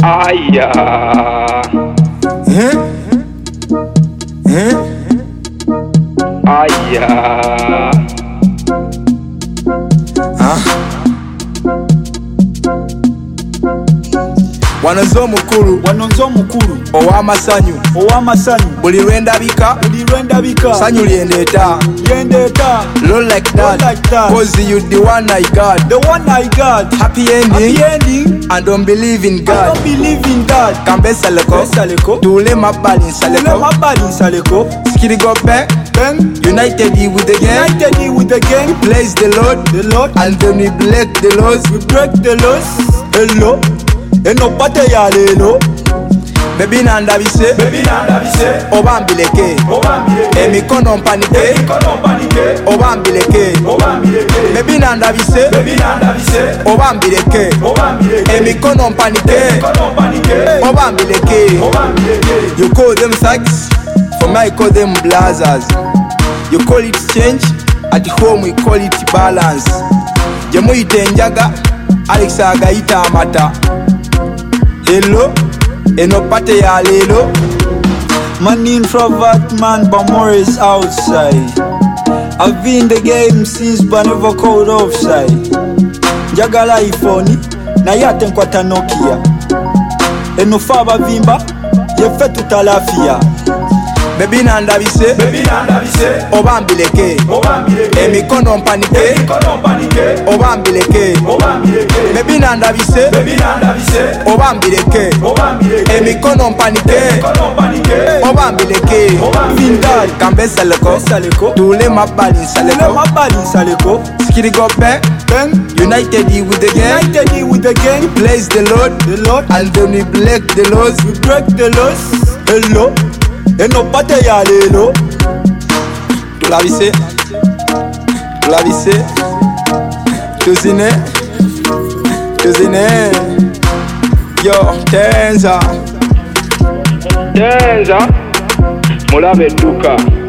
Aya. Aya. Wano nzo mukulu ow'amasanyu buli lwendabika sanyu lyendeeta Lord like that cause you the one I got happy ending and don't believe in God kambe saleko tule mabbali nsaleko skiri go back united with the gang we praise the Lord and then we break the laws hello eno pate ya lelo Baby nandabise obambileke emikono mpanike obambileke Baby nandabise obambileke emikono mpanike obambileke You call them thugs, for me I call them blazers. You call it change, at home we call it balance. Jemuyite enjaga, Alex agayita amata. Hello, eno pate ya lelo. Man introvert man, but more is outside. I've been in the game since but never called offside. Njagala iPhone, na yate nkwata Nokia. Eno faba vimba, yefe tutalafia. Baby nandabise obambileke emikono mpanike obambileke Baby nandabise obambileke emikono mpanike obambileke kambe saleko tule mabbali nsaleko skiri go bang united with the gang we praise the Lord and then we break the laws hello eno pate ya lelo tulabise tuzine yo tenza Mulabe duka.